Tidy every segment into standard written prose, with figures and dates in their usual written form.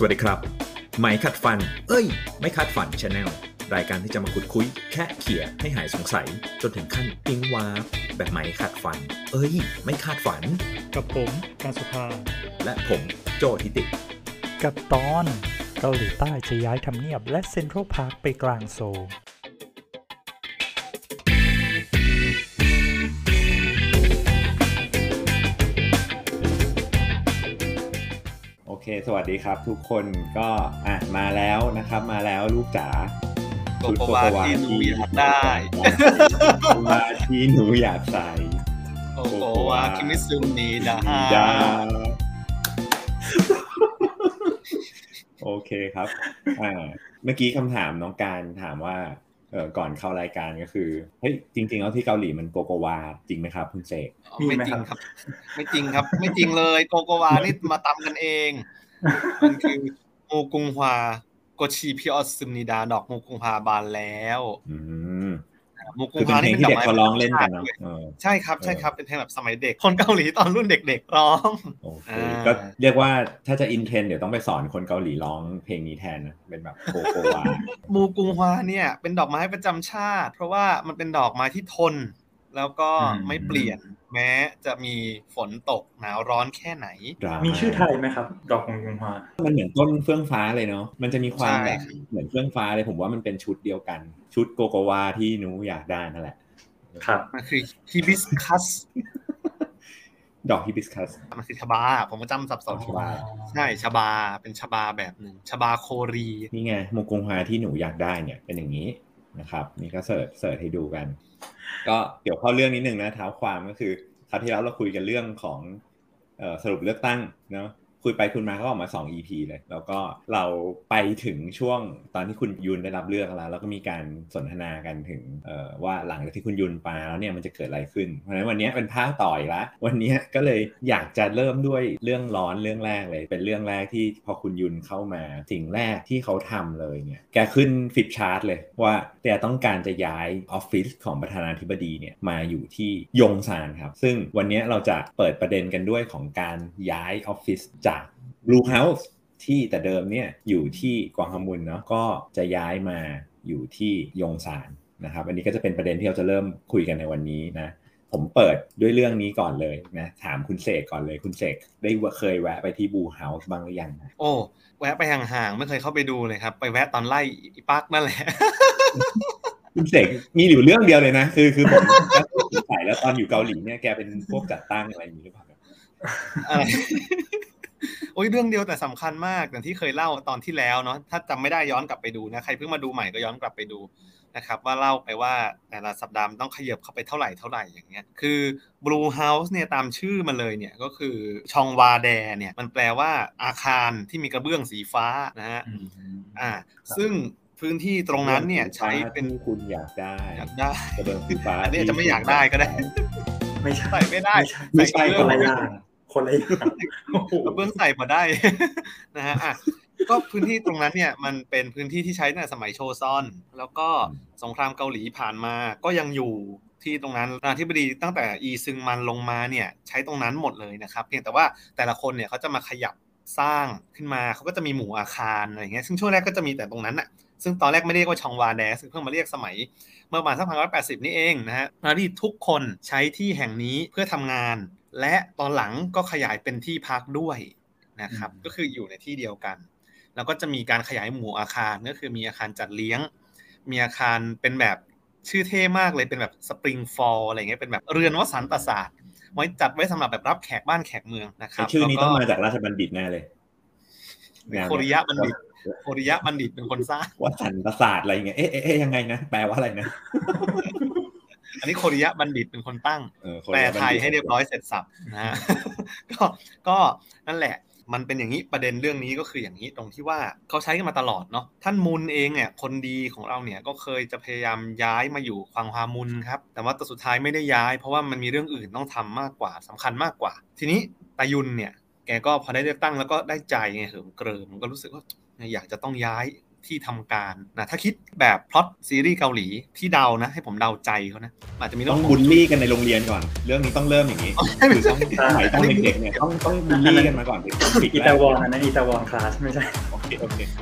วัสดีครับไหมขัดฟันไม่ขัดฟัน Channel รายการที่จะมาขุดคุยแค่เขี่ยให้หายสงสัยจนถึงขั้นปิ๊งว้าแบบไหมขัดฟันไม่คาดฝันกับผมการสุภาและผมโจทิติกับตอนเกาหลีใต้จะย้ายทำเนียบและเซ็นทรัลพาร์คไปกลางโซลโอเคสวัสดีครับทุกคนก็มาแล้วนะครับมาแล้วลูกจ๋าโกโกวาที่หนูอยากได้มาที่หนูอยากใส่โกโกวาคิมิซึมิดาโอเคครับเมื่อกี้คำถามน้องการถามว่าก่อนเข้ารายการก็คือเฮ้ยจริงๆแล้วที่เกาหลีมันโกโกวาจริงไหมครับคุณเสกไม่จริงครับไม่จริงครับไม่จริงเลยโกโกวานี่มาตำกันเองมันคือโมกุงฮวาโกชิพิออสซึมนิดาดอกโมกุงฮวาบานแล้วโมกุงฮวานี่เป็นเด็กเขาร้องเล่นกันเนาะใช่ครับเป็นเพลงแบบสมัยเด็กคนเกาหลีตอนรุ่นเด็กๆร้องโอเคก็เรียกว่าถ้าจะอินเทรนด์เดี๋ยวต้องไปสอนคนเกาหลีร้องเพลงนี้แทนนะเป็นแบบโกโกวาโมกุงฮวาเนี่ยเป็นดอกไม้ประจำชาติเพราะว่ามันเป็นดอกไม้ที่ทนแล้วก็ไม่เปลี่ยนแม้จะมีฝนตกหนาวร้อนแค่ไหนมีชื่อไทยไหมครับดอกโมกุงฮวามันเหมือนต้นเฟื่องฟ้าเลยเนาะมันจะมีความแบบเหมือนเฟื่องฟ้าเลยผมว่ามันเป็นชุดเดียวกันชุดโกโกวาที่หนูอยากได้นั่นแหละครับมันคือฮิบิสคัสดอกฮิบิสคัสมันคือชบาผมก็จำสับสนชบาใช่ชบาเป็นชบาแบบหนึ่งชบาโครีนี่ไงโมกุงฮวาที่หนูอยากได้เนี่ยเป็นอย่างนี้นะครับนี่ก็เสิร์ชให้ดูกันก็เดี๋ยวเข้าเรื่องนิดนึงนะเท้าความก็คือคราวที่แล้วเราคุยกันเรื่องของสรุปเลือกตั้งเนาะคุยไปคุยมาก็ออกมา2 EP เลยแล้วก็เราไปถึงช่วงตอนที่คุณยุนได้รับเลือกแล้วก็มีการสนทนากันถึงว่าหลังจากที่คุณยุนไปแล้วเนี่ยมันจะเกิดอะไรขึ้นเพราะฉะนั้นวันนี้เป็นภาคต่ออีกแล้ววันนี้ก็เลยอยากจะเริ่มด้วยเรื่องร้อนเรื่องแรกเลยเป็นเรื่องแรกที่พอคุณยุนเข้ามาสิ่งแรกที่เขาทำเลยเนี่ยแกขึ้นฟิตชาร์ตเลยว่าแกต้องการจะย้ายออฟฟิศของประธานาธิบดีเนี่ยมาอยู่ที่ยงซานครับซึ่งวันนี้เราจะเปิดประเด็นกันด้วยของการย้ายออฟฟิศจากBlue House ที่แต่เดิมเนี่ยอยู่ที่กวางฮามุนเนาะก็จะย้ายมาอยู่ที่ยงซานนะครับอันนี้ก็จะเป็นประเด็นที่เราจะเริ่มคุยกันในวันนี้นะผมเปิดด้วยเรื่องนี้ก่อนเลยนะถามคุณเสกก่อนเลยคุณเสกได้เคยแวะไปที่ Blue House บ้างหรือยังโอ้แวะไปห่างๆไม่เคยเข้าไปดูเลยครับไปแวะตอนไล่อีปักนั่นแหละคุณเสกมีอยู่เรื่องเดียวเลยนะคือผมสงสัยแล้วตอนอยู่เกาหลีเนี่ยแกเป็นพวกจัดตั้งอะไรอย่างนี้หรือเปล่าโอ้ยเรื่องเดียวแต่สำคัญมากอย่างที่เคยเล่าตอนที่แล้วเนาะถ้าจำไม่ได้ย้อนกลับไปดูนะใครเพิ่งมาดูใหม่ก็ย้อนกลับไปดูนะครับว่าเล่าไปว่าแต่ละสัปดาห์ต้องขยับเข้าไปเท่าไหร่อย่างเงี้ยคือ Blue House เนี่ยตามชื่อมันเลยเนี่ยก็คือชองวาแดเนี่ยมันแปลว่าอาคารที่มีกระเบื้องสีฟ้านะฮะซึ่งพื้นที่ตรงนั้นเนี่ยใช้เป็นคุณอยากได้กระเบื้องสีฟ้าอันนี้จะไม่อยากได้ก็ได้ไม่ใช่ไม่ได้ไม่ใช่คนละอย่างคนละอย่างเบื้องใส่มาได้นะฮะก็พื้นที่ตรงนั้นเนี่ยมันเป็นพื้นที่ที่ใช้ตั้งแต่สมัยโชซอนแล้วก็สงครามเกาหลีผ่านมาก็ยังอยู่ที่ตรงนั้นประธานาธิบดีตั้งแต่อีซึงมันลงมาเนี่ยใช้ตรงนั้นหมดเลยนะครับเพียงแต่ว่าแต่ละคนเนี่ยเขาจะมาขยับสร้างขึ้นมาเขาก็จะมีหมู่อาคารอะไรอย่างเงี้ยซึ่งช่วงแรกก็จะมีแต่ตรงนั้นน่ะซึ่งตอนแรกไม่เรียกว่าชองวาแดซึ่งเพิ่งมาเรียกสมัยเมื่อประมาณสัก1980นี่เองนะฮะที่ทุกคนใช้ที่แห่งนี้เพื่อทำงานและตอนหลังก็ขยายเป็นที่พักด้วยนะครับก็คืออยู่ในที่เดียวกันแล้วก็จะมีการขยายหมู่อาคารก็คือมีอาคารจัดเลี้ยงมีอาคารเป็นแบบชื่อเท่มากเลยเป็นแบบสปริงฟอลอะไรเงี้ยเป็นแบบเรือนวสันตศาสตร์ไว้จัดไว้สำหรับแบบรับแขกบ้านแขกเมืองนะครับชื่อนี้ต้องมาจากราชบัณฑิตแน่เลยโคริยะบัณฑิตเป็นคนสร้างวสันตศาสตร์อะไรเงี้ยยังไงนะแปลว่าอะไรนะอันนี้โคริยะบัณฑิตเป็นคนตั้งแปลไทยให้เรียบร้อยเสร็จสับนะฮะก็นั่นแหละมันเป็นอย่างนี้ประเด็นเรื่องนี้ก็คืออย่างนี้ตรงที่ว่าเขาใช้กันมาตลอดเนาะท่านมุนเองเนี่ยคนดีของเราเนี่ยก็เคยจะพยายามย้ายมาอยู่กวางฮามุนครับแต่ว่าสุดท้ายไม่ได้ย้ายเพราะว่ามันมีเรื่องอื่นต้องทำมากกว่าสำคัญมากกว่าทีนี้ตายุนเนี่ยแกก็พอได้เลือกตั้งแล้วก็ได้ใจไงเหิมเกริมมันก็รู้สึกว่าอยากจะต้องย้ายที่ทำการนะถ้าคิดแบบพล็อตซีรีส์เกาหลีที่เดานะให้ผมเดาใจเขานะอาจจะมีต้องบูลลี่กันในโรงเรียนก่อนเรื่องนี้ต้องเริ่มอย่างนี้คือต้องสมัยต้องเด็กๆเนี่ยต้องบูลลี่กันมาก่อนอีตาวอนนะอีตาวอนคลาสไม่ใช่โอเค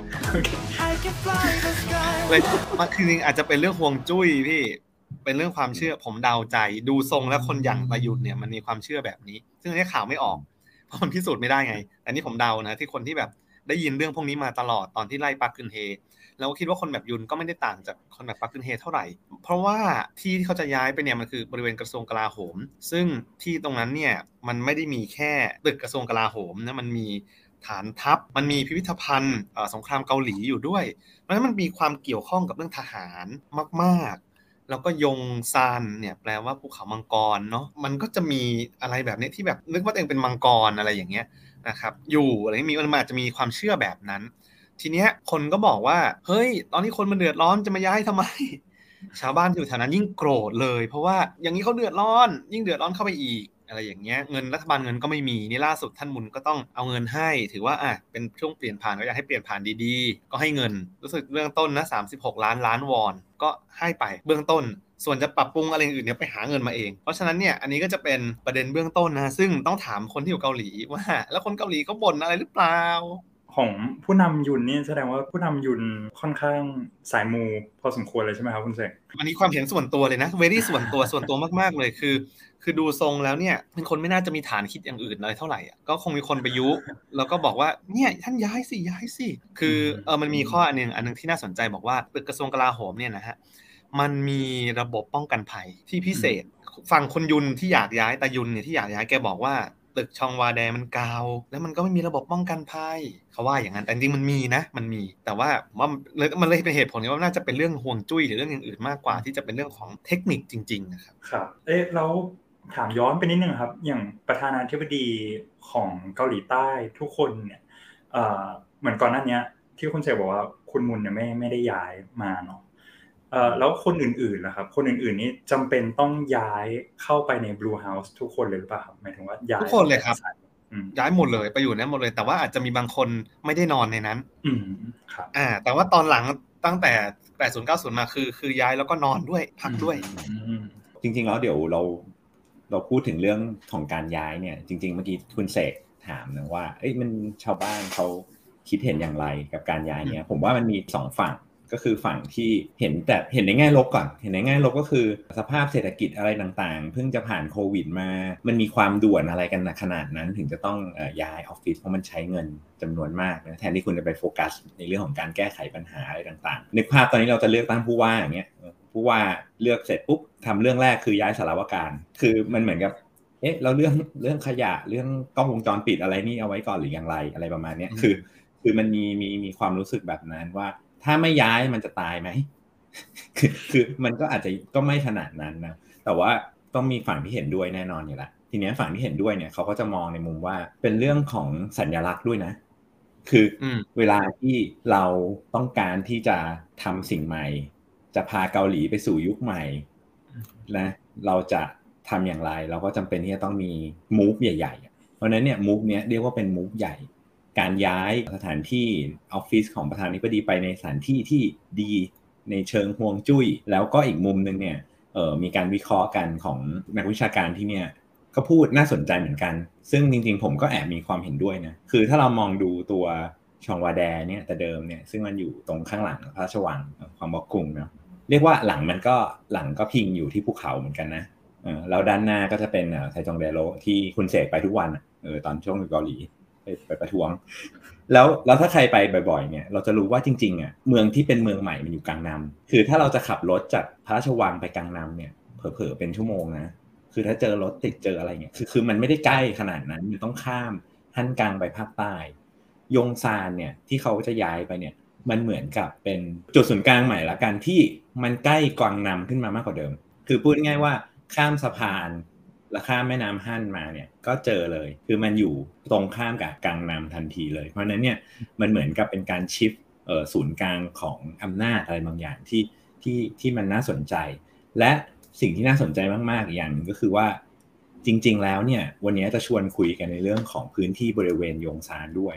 เลยมันคือจริงอาจจะเป็นเรื่องฮวงจุ้ยพี่เป็นเรื่องความเชื่อผมเดาใจดูทรงแล้วคนอย่างประยุทธ์เนี่ยมันมีความเชื่อแบบนี้ซึ่งอันนี้ข่าวไม่ออกเพราะมันพิสูจน์ไม่ได้ไงอันนี้ผมเดานะที่คนที่แบบได้ยินเรื่องพวกนี้มาตลอดตอนที่ไล่ปักกึนเฮแล้วคิดว่าคนแบบยุนก็ไม่ได้ต่างจากคนแบบปักกึนเฮเท่าไหร่เพราะว่าที่เขาจะย้ายไปเนี่ยมันคือบริเวณกระทรวงกลาโหมซึ่งที่ตรงนั้นเนี่ยมันไม่ได้มีแค่ตึกกระทรวงกลาโหมนะมันมีฐานทัพมันมีพิพิธภัณฑ์สงครามเกาหลีอยู่ด้วยเพราะฉะนั้นมันมีความเกี่ยวข้องกับเรื่องทหารมากๆแล้วก็ยงซานเนี่ยแปลว่าภูเขามังกรเนาะมันก็จะมีอะไรแบบนี้ที่แบบนึกว่าตัวเองเป็นมังกรอะไรอย่างเงี้ยนะครับอยู่อะไรมีมันอาจจะมีความเชื่อแบบนั้นทีเนี้ยคนก็บอกว่าเฮ้ยตอนนี้คนมันเดือดร้อนจะมาย้ายทำไมชาวบ้านที่อยู่แถวนั้นยิ่งโกรธเลยเพราะว่าอย่างนี้เขาเดือดร้อนยิ่งเดือดร้อนเข้าไปอีกอะไรอย่างเงี้ยเงินรัฐบาลเงินก็ไม่มีนี่ล่าสุดท่านมุนก็ต้องเอาเงินให้ถือว่าเป็นช่วงเปลี่ยนผ่านก็อยากให้เปลี่ยนผ่านดีๆก็ให้เงินรู้สึกเบื้องต้นนะ36 ล้านวอนก็ให้ไปเบื้องต้นส่วนจะปรับปรุงอะไรอื่นเนี่ยไปหาเงินมาเองเพราะฉะนั้นเนี่ยอันนี้ก็จะเป็นประเด็นเบื้องต้นนะซึ่งต้องถามคนที่อยู่เกาหลีว่าแล้วคนเกาหลีเขาบ่นอะไรหรือเปล่าของผู้นำยุนนี่แสดงว่าผู้นำยุนค่อนข้างสายมูพอสมควรเลยใช่ไหมครับคุณเสกอันนี้ความเห็นส่วนตัวเลยนะเวรี่ส่วนตัวมากๆเลยคือดูทรงแล้วเนี่ยเป็นคนไม่น่าจะมีฐานคิดอย่างอื่นอะไรเท่าไหร่อ่ะก็คงมีคนไปยุแล้วก็บอกว่าเนี่ยท่านย้ายสิคือมันมีข้ออันนึงที่น่าสนใจบอกว่าตึกกระทรวงกลาโหมเนี่ยนะฮะมันมีระบบป้องกันภัยที่พิเศษฝั่งคนยุนที่อยากย้ายตายุนเนี่ยที่อยากย้ายแกบอกว่าตึกชองวาแดมันเก่าแล้วมันก็ไม่มีระบบป้องกันภัยเขาว่าอย่างนั้นแต่จริงมันมีนะมันมีแต่ว่ามันเลยเป็นเหตุผลว่าน่าจะเป็นเรื่องห่วงจุ้ยหรือเรื่องอื่นๆมากกว่าที่จะเป็นเรื่องของเทคนิคจริงๆนะครับครับแล้วถามย้อนไปนิดนึงครับอย่างประธานาธิบดีของเกาหลีใต้ทุกคนเนี่ยเหมือนก่อนหน้านี้ที่คุณเสกบอกว่าคุณมุนเนี่ยไม่ได้ย้ายมาเนาะแล้วคนอื่นๆล่ะครับคนอื่นๆนี่จำเป็นต้องย้ายเข้าไปใน Blue House ทุกคนเลยหรือเปล่าครับหมายถึงว่าย้ายทุกคนเลยครับย้ายหมดเลยไปอยู่นั้นหมดเลยแต่ว่าอาจจะมีบางคนไม่ได้นอนในนั้นครับแต่ว่าตอนหลังตั้งแต่80 90มาคือย้ายแล้วก็นอนด้วยพักด้วยจริงๆแล้วเดี๋ยวเราพูดถึงเรื่องของการย้ายเนี่ยจริงๆเมื่อกี้คุณเสกถามนะว่ามันชาวบ้านเขาคิดเห็นอย่างไรกับการย้ายเนี่ยผมว่ามันมี2ฝั่งก็คือฝั่งที่เห็นในแง่ลบก่อนเห็นในแง่ลบก็คือสภาพเศรษฐกิจอะไรต่างๆเพิ่งจะผ่านโควิดมามันมีความด่วนอะไรกันขนาดนั้นถึงจะต้องย้ายออฟฟิศเพราะมันใช้เงินจำนวนมากนะแทนที่คุณจะไปโฟกัสในเรื่องของการแก้ไขปัญหาอะไรต่างๆนึกภาพตอนนี้เราจะเลือกตั้งผู้ว่าอย่างเงี้ยผู้ว่าเลือกเสร็จปุ๊บทำเรื่องแรกคือย้ายสารวการคือมันเหมือนกับเราเรื่องขยะเรื่องกล้องวงจรปิดอะไรนี่เอาไว้ก่อนหรืออย่างไรอะไรประมาณนี้คือมันมีความรู้สึกแบบนั้นว่าถ้าไม่ย้ายมันจะตายไหม คือมันก็อาจจะก็ไม่ขนาดนั้นนะแต่ว่าต้องมีฝั่งที่เห็นด้วยแน่นอนอยู่แล้วทีนี้ฝั่งที่เห็นด้วยเนี่ยเขาก็จะมองในมุมว่าเป็นเรื่องของสัญลักษณ์ด้วยนะคือเวลาที่เราต้องการที่จะทำสิ่งใหม่จะพาเกาหลีไปสู่ยุคใหม่นะเราจะทำอย่างไรเราก็จำเป็นที่จะต้องมีมูฟใหญ่ๆเพราะนั้นเนี่ยมูฟเนี้ยเรียกว่าเป็นมูฟใหญ่การย้ายสถานที่ออฟฟิศของประธานาธิบดีไปในสถานที่ที่ดีในเชิงฮวงจุ้ยแล้วก็อีกมุมนึงเนี่ยมีการวิเคราะห์กันของนักวิชาการที่เนี่ยก็พูดน่าสนใจเหมือนกันซึ่งจริงๆผมก็แอบมีความเห็นด้วยนะคือถ้าเรามองดูตัวชองวาแดเนี่ยแต่เดิมเนี่ยซึ่งมันอยู่ตรงข้างหลังพระราชวังความบอกกรุงเนาะเรียกว่าหลังก็พิงอยู่ที่ภูเขาเหมือนกันนะแล้วด้านหน้าก็จะเป็นไทจงเดโรที่คุณเสกไปทุกวันตอนช่วงอยู่เกาหลีไปประท้วงแล้วถ้าใครไปบ่อยๆเนี่ยเราจะรู้ว่าจริงๆเมืองที่เป็นเมืองใหม่มันอยู่กลางน้ำคือถ้าเราจะขับรถจากพระราชวังไปกลางน้ำเนี่ยเผลอๆเป็นชั่วโมงนะคือถ้าเจอรถติดเจออะไรเนี่ยคือมันไม่ได้ใกล้ขนาดนั้นมันต้องข้ามฮั่นกังไปภาคใต้ยงซานเนี่ยที่เขาจะย้ายไปเนี่ยมันเหมือนกับเป็นจุดศูนย์กลางใหม่ละกันที่มันใกล้กลางน้ำขึ้นมามากกว่าเดิมคือพูดง่ายๆว่าข้ามสะพานแล้วข้ามแม่น้ำฮั่นมาเนี่ยก็เจอเลยคือมันอยู่ตรงข้ามกับกังนำทันทีเลยเพราะนั้นเนี่ยมันเหมือนกับเป็นการชิฟศูนย์กลางของอำนาจอะไรบางอย่างที่มันน่าสนใจและสิ่งที่น่าสนใจมากๆอีกอย่างนึงก็คือว่าจริงๆแล้วเนี่ยวันนี้จะชวนคุยกันในเรื่องของพื้นที่บริเวณยงซานด้วยเพ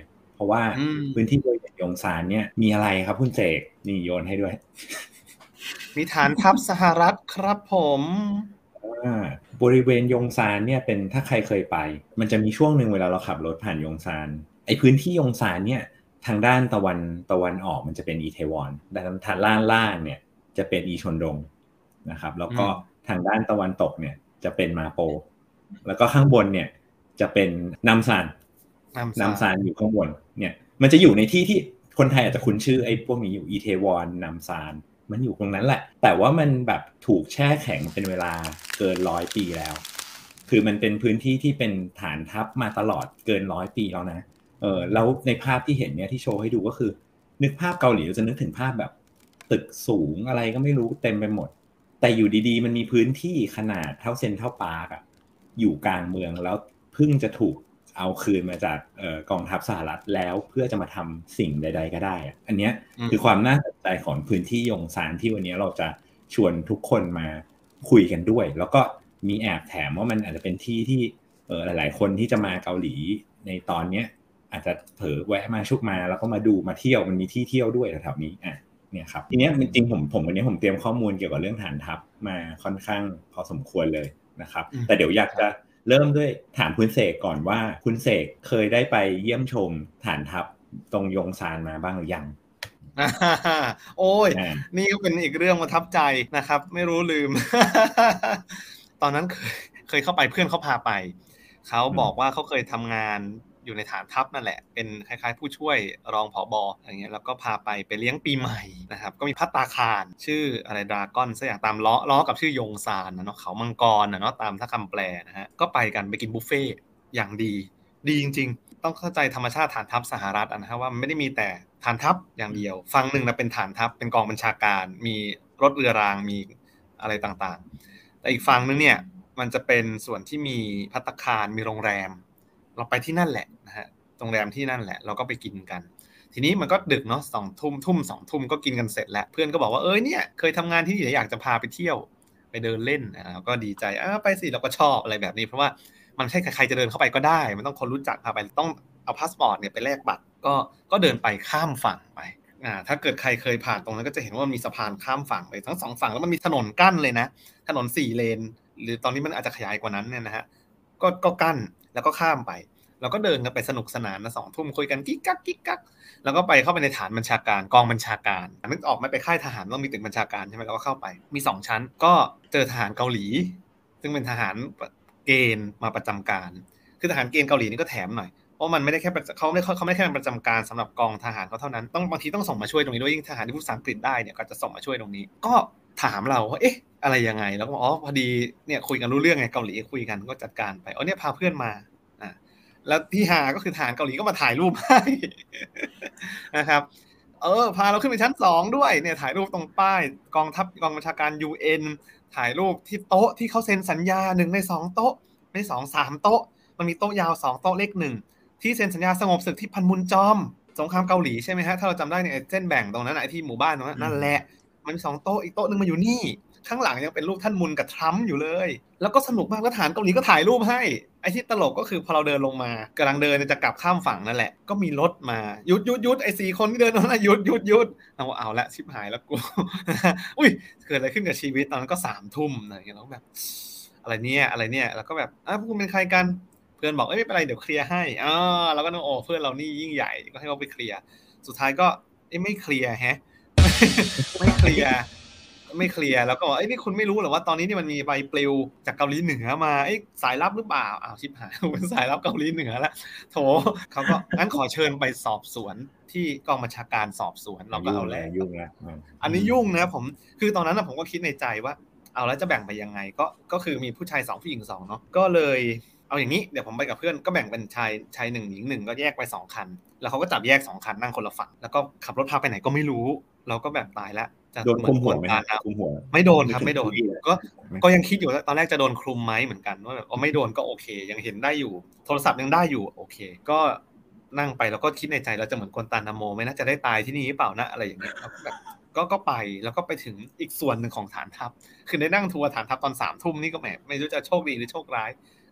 ราะว่าพื้นที่บริเวณยงซานเนี่ยมีอะไรครับคุณเสกนี่โยนให้ด้วยมีฐานทัพสหรัฐครับผมบริเวณยงซานเนี่ยเป็นถ้าใครเคยไปมันจะมีช่วงหนึ่งเวลาเราขับรถผ่านยงซานไอ้พื้นที่ยงซานเนี่ยทางด้านตะวันออกมันจะเป็นอีเทวอนด้านทางล่างเนี่ยจะเป็นอีชอนดงนะครับแล้วก็ทางด้านตะวันตกเนี่ยจะเป็นมาโปแล้วก็ข้างบนเนี่ยจะเป็นนัมซานอยู่ข้างบนเนี่ยมันจะอยู่ในที่ที่คนไทยอาจจะคุ้นชื่อไอ้พวกนี้อยู่อีเทวอนนัมซานมันอยู่ตรงนั้นแหละแต่ว่ามันแบบถูกแช่แข็งเป็นเวลาเกิน100 ปีแล้วคือมันเป็นพื้นที่ที่เป็นฐานทัพมาตลอดเกิน100 ปีแล้วนะแล้วในภาพที่เห็นเนี่ยที่โชว์ให้ดูก็คือนึกภาพเกาหลีจะนึกถึงภาพแบบตึกสูงอะไรก็ไม่รู้เต็มไปหมดแต่อยู่ดีๆมันมีพื้นที่ขนาดเท่าเซ็นทรัลพาร์คอ่ะอยู่กลางเมืองแล้วเพิ่งจะถูกเอาคืนมาจากกองทัพสหรัฐแล้วเพื่อจะมาทำสิ่งใดๆก็ได้อันนี้คือความน่าสนใจของพื้นที่ยงซานที่วันนี้เราจะชวนทุกคนมาคุยกันด้วยแล้วก็มีแอบแถมว่ามันอาจจะเป็นที่ที่หลายๆคนที่จะมาเกาหลีในตอนนี้อาจจะเผลอแวะมาชุกมาแล้วก็มาดูมาเที่ยวมันมีที่เที่ยวด้วยแถวๆนี้เนี่ยครับทีนี้จริงๆผมวันนี้ผมเตรียมข้อมูลเกี่ยวกับเรื่องฐานทัพมาค่อนข้างพอสมควรเลยนะครับแต่เดี๋ยวอยากจะเริ่มด้วยถามคุณเสกก่อนว่าคุณเสกเคยได้ไปเยี่ยมชมฐานทัพตรงยงซานมาบ้างหรือยังโอ้ยนี่ก็เป็นอีกเรื่องประทับใจนะครับไม่รู้ลืม ตอนนั้นเคยเข้าไปเพื่อนเขาพาไปเขาบอกว่าเขาเคยทำงานอยู่ในฐานทัพนั่นแหละเป็นคล้ายๆผู้ช่วยรองผบ.อย่างเงี้ยแล้วก็พาไปเลี้ยงปีใหม่นะครับก็มีภัตตาคารชื่ออะไรดราก้อนสักอย่างตามล้อกับชื่อยงซานนะเนาะเขามังกรนะเนาะตามถ้าคำแปลนะฮะก็ไปกันไปกินบุฟเฟ่อย่างดีจริงๆต้องเข้าใจธรรมชาติฐานทัพสหรัฐนะฮะว่ามันไม่ได้มีแต่ฐานทัพอย่างเดียวฝั่งหนึ่งนะเป็นฐานทัพเป็นกองบัญชาการมีรถเรือรางมีอะไรต่างๆแต่อีกฝั่งนึงเนี่ยมันจะเป็นส่วนที่มีภัตตาคารมีโรงแรมเราไปที่นั่นแหละนะฮะโรงแรมที่นั่นแหละเราก็ไปกินกันทีนี้มันก็ดึกเนาะ2 ทุ่มก็กินกันเสร็จแล้วเพื่อนก็บอกว่าเนี่ยเคยทำงานที่นี่อยากจะพาไปเที่ยวไปเดินเล่นเราก็ดีใจไปสิเราก็ชอบอะไรแบบนี้เพราะว่ามันใช่ใครจะเดินเข้าไปก็ได้มันต้องคนรู้จักพาไปต้องเอาพาสปอร์ตเนี่ยไปแลกบัตรก็เดินไปข้ามฝั่งไปถ้าเกิดใครเคยผ่านตรงนั้นก็จะเห็นว่ามีสะพานข้ามฝั่งไปทั้ง2ฝั่งแล้วมันมีถนนกั้นเลยนะถนน4 เลนหรือตอนนี้มันอาจจะขยายกว่านั้นเนี่ยนะฮะก็กั้นแล้วก็ข้ามไปเราก็เดินกันไปสนุกสนานนะ2 ทุ่มคุยกันกิ๊กกักแล้วก็ไปเข้าไปในฐานบัญชาการกองบัญชาการนึกออกไหมไปค่ายทหารต้องมีตึกบัญชาการใช่ไหมเราก็เข้าไปมี2 ชั้นก็เจอทหารเกาหลีซึ่งเป็นทหารเกณฑ์มาประจำการคือทหารเกณฑ์เกาหลีนี่ก็แถมหน่อยเพราะมันไม่ได้แค่เขาไม่แค่ประจำการสำหรับกองทหารเขาเท่านั้นบางทีต้องส่งมาช่วยตรงนี้ด้วยยิ่งทหารที่พูดภาษาอังกฤษได้เนี่ยก็จะส่งมาช่วยตรงนี้ก็ถามเราว่าอะไรยังไงแล้วก็พอดีเนี่ยคุยกันรู้เรื่องไงเกาหลีคุยกันก็จัดการไปเนี่ยพาเพื่อนมาแล้วที่หาก็คือทหารเกาหลีก็มาถ่ายรูปให้นะครับพาเราขึ้นไปชั้น2ด้วยเนี่ยถ่ายรูปตรงป้ายกองบัญชาการ UN ถ่ายรูปที่โต๊ะที่เขาเซ็นสัญญา1 ใน 2โต๊ะไม่2 3โต๊ะมันมีโต๊ะยาว2โต๊ะเล็ก1ที่เซ็นสัญญาสงบศึกที่พันมุนจอมสงครามเกาหลีใช่ไหมฮะถ้าเราจำได้เนี่ยเส้นแบ่งตรงนั้นที่หมู่บ้านตรงนั้นนั่นแหละมันมี2โต๊ะอีกโต๊ะนึงมาอยู่นี่ข้างหลังยังเป็นรูปท่านมุนกับทรัมป์อยู่เลยแล้วก็สนุกมากแล้วทหารเกาหลีก็ถ่ายรูปให้ไอ้ที่ตลกก็คือพอเราเดินลงมากำลังเดินจะกลับข้ามฝั่งนั่นแหละก็มีรถมาหยุดไอ้4 คนที่เดินนั่นหยุดเอาละชิบหายแล้วกูอุ้ยเกิดอะไรขึ้นกับชีวิตตอนนั้นก็3 ทุ่มอะไรอย่างเงี้ยแล้วแบบอะไรเนี่ยแล้วก็แบบพวกคุณเป็นใครกันเพื่อนบอกไม่เป็นไรเดี๋ยวเคลียร์ให้แล้วก็นึกเพื่อนเรานี่ยิ่งใหญ่ก็ให้เขาไปเคลียร์สุดท้ายก็ไม่เคลียร์ไม่เคลียร์แล้วก็บอกนี่คุณไม่รู้เหรอว่าตอนนี้นี่มันมีใบปลิวจากเกาหลีเหนือมาสายลับหรือเปล่าชิบหายเป็นสายลับเกาหลีเหนือแล้วโถเขาก็งั้นขอเชิญไปสอบสวนที่กองบัญชาการสอบสวนเราก็เอาแล้วยุ่งแล้วอันนี้ยุ่งนะผมคือตอนนั้นผมก็คิดในใจว่าเอาแล้วจะแบ่งไปยังไงก็คือมีผู้ชาย2ผู้หญิง2เนาะก็เลยเอาอย่างนี้เดี๋ยวผมไปกับเพื่อนก็แบ่งเป็นชาย1หญิง1ก็แยกไป2 คันแล้วเขาก็จับแยก2 คันนั่งคนละฝั่งแล้วก็ขับรถพาไปไหนก็ไม่รู้เราก็แบบตายแล้วโดนคุมหัวไหมไม่โดนครับไม่โดนก็ยังคิดอยู่ตอนแรกจะโดนคลุมไหมเหมือนกันว่าแบบไม่โดนก็โอเคยังเห็นได้อยู่โทรศัพท์ยังได้อยู่โอเคก็นั่งไปแล้วก็คิดในใจเราจะเหมือนกวนตานาโมไม่น่าจะได้ตายที่นี่หรือเปล่านะอะไรอย่างเงี้ยแบบก็ไปแล้วก็ไปถึงอีกส่วนหนึ่งของฐานทัพคือได้นั่งทัวร์ฐานทัพตอน3 ทุ่มนี่ก็ไม่รู้จะโชคดีหรือโชคร้าย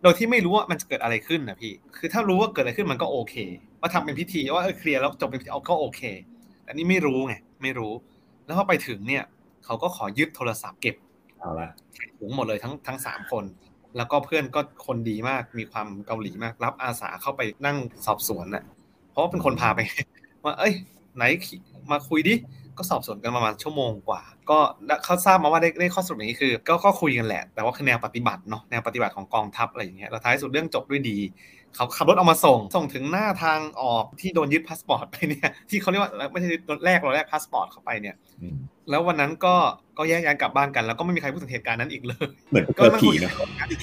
โดยที่ไม่รู้ว่ามันจะเกิดอะไรขึ้นนะพี่คือถ้ารู้ว่าเกิดอะไรขึ้นมันก็โอเคว่าทำเป็นพิธีว่าเคลียร์แล้วจบเป็นพิธีก็โอเคอันนี้ไม่รู้ไงไม่รู้แล้วพอไปถึงเนี่ยเขาก็ขอยึดโทรศัพท์เก็บเอาละถุงหมดเลยทั้ง3คนแล้วก็เพื่อนก็คนดีมากมีความเกาหลีมากรับอาสาเข้าไปนั่งสอบสวนน่ะเพราะว่าเป็นคนพาไปว่าเอ้ยไหนมาคุยดิก็สอบสวนกันประมาณชั่วโมงกว่าก็เขาทราบมาว่าได้ข้อสรุปอย่างนี้คือก็คุยกันแหละแต่ว่าคือแนวปฏิบัติเนาะแนวปฏิบัติของกองทัพอะไรอย่างเงี้ยแล้วท้ายสุดเรื่องจบด้วยดีเขาขับรถเอามาส่งถึงหน้าทางออกที่โดนยึดพาสปอร์ตไปเนี่ยที่เขาเรียกว่าไม่ใช่เราแลกพาสปอร์ตเข้าไปเนี่ยแล้ววันนั้นก็แยกย้ายกลับบ้านกันแล้วก็ไม่มีใครพูดถึงเหตุการณ์นั้นอีกเลยเหมือนเจอผีนะ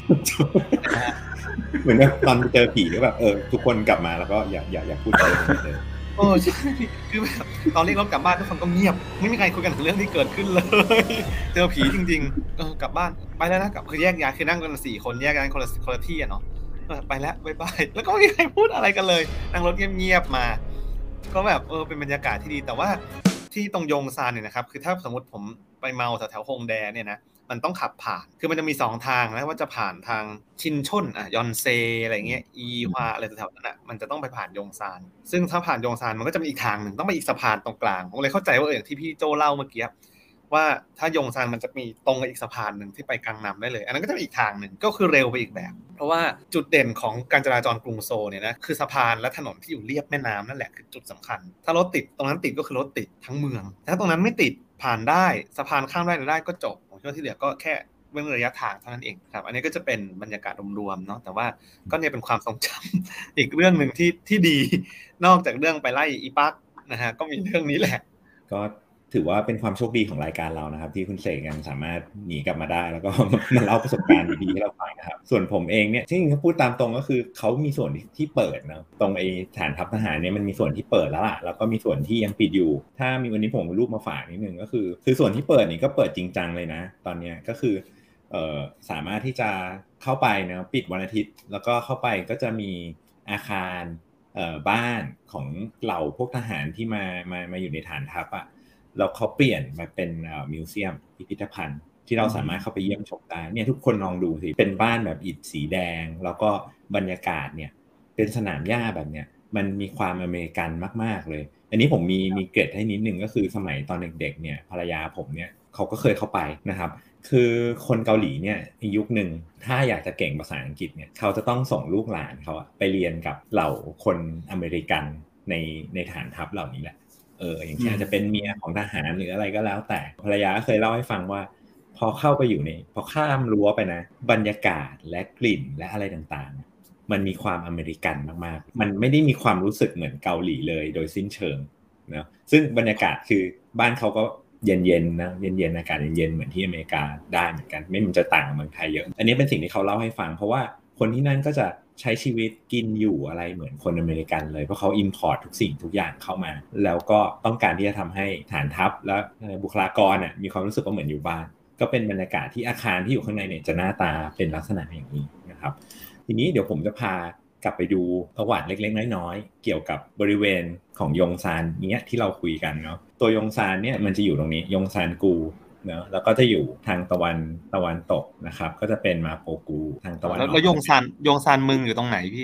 เหมือนตอนเจอผีแล้วแบบทุกคนกลับมาแล้วก็อย่าพูดอะไรเลยใช่คือแบบตอนเรียกรถกลับบ้านทุกคนก็เงียบไม่มีใครคุยกันถึงเรื่องที่เกิดขึ้นเลยเจอผีจริงๆกลับบ้านไปแล้วนะคือแยกย้ายคือนั่งกัน4คนแยกย้ายคนละที่เนาะไปแล้วบ๊ายบายแล้วก็ไม่มีใครพูดอะไรกันเลยนั่งรถเงียบๆมาก็แบบเป็นบรรยากาศที่ดีแต่ว่าที่ตรงยงซานเนี่ยนะครับคือถ้าสมมติผมไปเมาแถวฮงแดเนี่ยนะมันต้องขับผ่านคือมันจะมี2ทางนะว่าจะผ่านทางชินช่นยอนเซอะไรเงี้ยอีฮวาอะไรแถวๆนั้นมันจะต้องไปผ่านยงซานซึ่งถ้าผ่านยงซานมันก็จะมีอีกทางหนึ่งต้องไปอีกสะพานตรงกลางผมเลยเข้าใจว่าอย่างที่พี่โจเล่าเมื่อกี้ว่าถ้ายงซานมันจะมีตรงกับอีกสะพานหนึ่งที่ไปกังนัมได้เลยอันนั้นก็จะเป็นอีกทางหนึ่งก็คือเร็วไปอีกแบบเพราะว่าจุดเด่นของการจราจรกรุงโซลเนี่ยนะคือสะพานและถนนที่อยู่เลียบแม่น้ำนั่นแหละคือจุดสำคัญถ้ารถติดตรงนั้นติดก็คือรถติดทั้งเมืองถ้าตรงนั้นไม่ติดผ่านได้สะพานข้ามได้ก็จบผมคิดว่าที่เหลือก็แค่เรื่องระยะทางเท่านั้นเองครับอันนี้ก็จะเป็นบรรยากาศรวมๆเนาะแต่ว่าก็เนี่ยเป็นความทรงจำอีกเรื่องนึงที่ดีนอกจากเรื่องไปไล่อีปักนะฮะก็มีเรื่องนี้แหละก็ถือว่าเป็นความโชคดีของรายการเรานะครับที่คุณเสกยังสามารถหนีกลับมาได้แล้วก็มาเล่าประสบการณ์ดีๆให้เราฟังนะครับส่วนผมเองเนี่ยที่จริงๆพูดตามตรงก็คือเขามีส่วนที่เปิดนะตรงไอ้ฐานทัพทหารเนี่ยมันมีส่วนที่เปิดแล้วล่ะแล้วก็มีส่วนที่ยังปิดอยู่ถ้ามีวันนี้ผมรูปมาฝากนิดนึงก็คือส่วนที่เปิดนี่ก็เปิดจริงจังเลยนะตอนนี้ก็คือสามารถที่จะเข้าไปนะปิดวันอาทิตย์แล้วก็เข้าไปก็จะมีอาคารบ้านของเหล่าพวกทหารที่มาอยู่ในฐานทัพอ่ะแล้วเขาเปลี่ยนมาเป็นมิวเซียมพิพิธภัณฑ์ที่เราสามารถเข้าไปเยี่ยมชมได้เนี่ยทุกคนลองดูสิเป็นบ้านแบบอิฐสีแดงแล้วก็บรรยากาศเนี่ยเป็นสนามหญ้าแบบเนี้ยมันมีความอเมริกันมากๆเลยอันนี้ผมมีเกร็ดให้นิดนึงก็คือสมัยตอนเด็กๆเนี่ยภรรยาผมเนี่ยเขาก็เคยเข้าไปนะครับคือคนเกาหลีเนี่ยในยุคนึงถ้าอยากจะเก่งภาษาอังกฤษเนี่ยเขาจะต้องส่งลูกหลานเขาไปเรียนกับเหล่าคนอเมริกันในฐานทัพเหล่านี้แหละอย่างเช่นจะเป็นเมียของทหารหรืออะไรก็แล้วแต่ภรรยาเคยเล่าให้ฟังว่าพอเข้าไปอยู่พอข้ามรั้วไปนะบรรยากาศและกลิ่นและอะไรต่างๆมันมีความอเมริกันมากๆมันไม่ได้มีความรู้สึกเหมือนเกาหลีเลยโดยสิ้นเชิงนะซึ่งบรรยากาศคือบ้านเขาก็เย็นๆนะเย็นๆอากาศเย็นๆเหมือนที่อเมริกาได้เหมือนกันไม่มันจะต่างกับเมืองไทยเยอะอันนี้เป็นสิ่งที่เขาเล่าให้ฟังเพราะว่าคนที่นั่นก็จะใช้ชีวิตกินอยู่อะไรเหมือนคนอเมริกันเลยเพราะเขาอิมพอร์ตทุกสิ่งทุกอย่างเข้ามาแล้วก็ต้องการที่จะทำให้ฐานทัพและบุคลากรมีความรู้สึกว่าเหมือนอยู่บ้านก็เป็นบรรยากาศที่อาคารที่อยู่ข้างในเนี่ยจะหน้าตาเป็นลักษณะอย่างนี้นะครับทีนี้เดี๋ยวผมจะพากลับไปดูประวัติเล็กๆน้อยๆเกี่ยวกับบริเวณของยงซานเนี้ยที่เราคุยกันเนาะตัวยงซานเนี่ยมันจะอยู่ตรงนี้ยงซานกูเนาะแล้วก็จะอยู่ทางตะวันตกนะครับก็จะเป็นมาโปกูทางตะวันออกแล้วยงซานมึงอยู่ตรงไหนพี่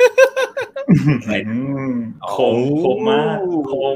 คมมากคม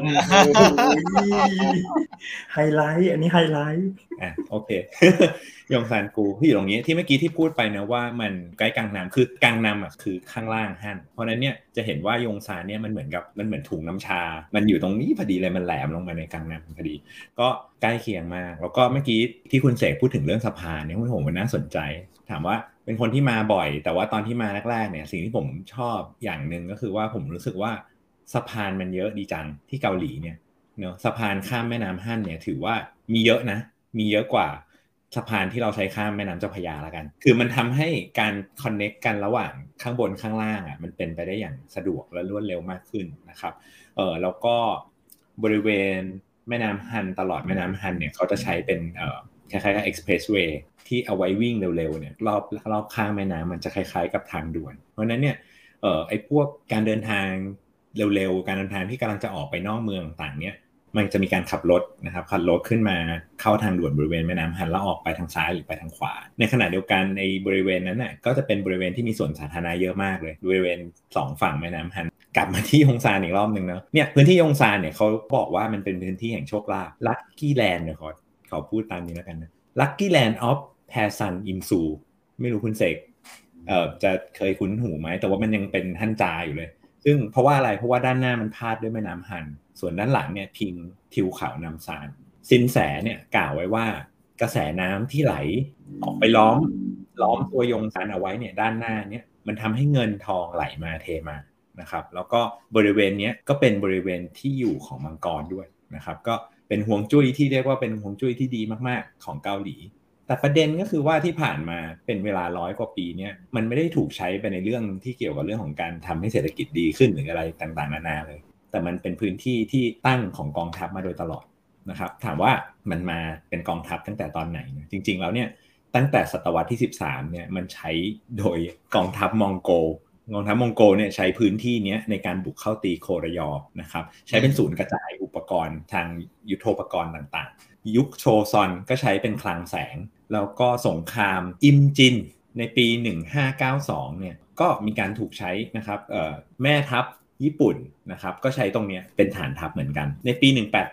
ไฮไลท์อันนี้ไฮไลท์โอเคยงซานกูที่อยู่ตรงนี้ที่เมื่อกี้ที่พูดไปนะว่ามันใกล้กังนัมคือกังนัมคือข้างล่างฮั่นเพราะนั้นเนี่ยจะเห็นว่ายงซานเนี่ยมันเหมือนถุงน้ำชามันอยู่ตรงนี้พอดีเลยมันแหลมลงมาในกังนัมพอดีก็ใกล้เคียงมากแล้วก็เมื่อกี้ที่คุณเสกพูดถึงเรื่องสะพานเนี่ยผมว่าน่าสนใจถามว่าเป็นคนที่มาบ่อยแต่ว่าตอนที่มาแรกๆเนี่ยสิ่งที่ผมชอบอย่างนึงก็คือว่าผมรู้สึกว่าสะพานมันเยอะดีจังที่เกาหลีเนี่ยเนาะสะพานข้ามแม่น้ำฮั่นเนี่ยถือว่ามีเยอะนะมีเยอะกว่าสะพานที่เราใช้ข้ามแม่น้ำเจ้าพระยาละกันคือมันทำให้การคอนเนคกันระหว่างข้างบนข้างล่างมันเป็นไปได้อย่างสะดวกและรวดเร็วมากขึ้นนะครับแล้วก็บริเวณแม่น้ำฮั่นตลอดแม่น้ำฮั่นเนี่ยเขาจะใช้เป็นคล้ายๆกับ expressway ที่เอาไว้วิ่งเร็วๆเนี่ยรอบข้างแม่น้ำมันจะคล้ายๆกับทางด่วนเพราะนั้นเนี่ยไอ้พวกการเดินทางเร็วๆการเดินทางที่กำลังจะออกไปนอกเมืองต่างเนี่ยมันจะมีการขับรถนะครับขับรถขึ้นมาเข้าทางด่วนบริเวณแม่น้ำฮันแล้วออกไปทางซ้ายหรือไปทางขวาในขณะเดียวกันในบริเวณนั้นน่ะก็จะเป็นบริเวณที่มีสวนสาธารณะเยอะมากเลยบริเวณ2ฝั่งแม่น้ำฮันกลับมาที่ยงซานอีกรอบนึงเนาะเนี่ยพื้นที่ยงซานเนี่ยเขาบอกว่ามันเป็นพื้นที่แห่งโชคลาภ Lucky Land เนี่ยขอพูดตามนี้แล้วกันนะ Lucky Land of Paesan Imsu ไม่รู้คุณเสกจะเคยคุ้นหูไหมแต่ว่ามันยังเป็นฮั่นจาอยู่เลยซึ่งเพราะว่าอะไรเพราะว่าด้านหน้ามันพาดด้วยแม่น้ำฮันส่วนด้านหลังเนี่ยพิงทิวเขานำซานสินแสเนี่ยกล่าวไว้ว่ากระแสน้ำที่ไหลออกไปล้อมตัวยงซานเอาไว้เนี่ยด้านหน้าเนี่ยมันทำให้เงินทองไหลมาเทมานะครับแล้วก็บริเวณนี้ก็เป็นบริเวณที่อยู่ของมังกรด้วยนะครับก็เป็นฮวงจุ้ยที่เรียกว่าเป็นฮวงจุ้ยที่ดีมากๆของเกาหลีแต่ประเด็นก็คือว่าที่ผ่านมาเป็นเวลา100 กว่าปีเนี่ยมันไม่ได้ถูกใช้ไปในเรื่องที่เกี่ยวกับเรื่องของการทำให้เศรษฐกิจดีขึ้นหรืออะไรต่างๆนานาเลยแต่มันเป็นพื้นที่ที่ตั้งของกองทัพมาโดยตลอดนะครับถามว่ามันมาเป็นกองทัพตั้งแต่ตอนไหนจริงๆแล้วเนี่ยตั้งแต่ศตวรรษที่13เนี่ยมันใช้โดยกองทัพมองโกเนี่ยใช้พื้นที่นี้ในการบุกเข้าตีโครยอนะครับใช้เป็นศูนย์กระจายอุปกรณ์ทางยุทโธปกรณ์ต่างๆยุคโชซอนก็ใช้เป็นคลังแสงแล้วก็สงครามอิมจินในปี1592เนี่ยก็มีการถูกใช้นะครับแม่ทัพญี่ปุ่นนะครับก็ใช้ตรงนี้เป็นฐานทัพเหมือนกันในปี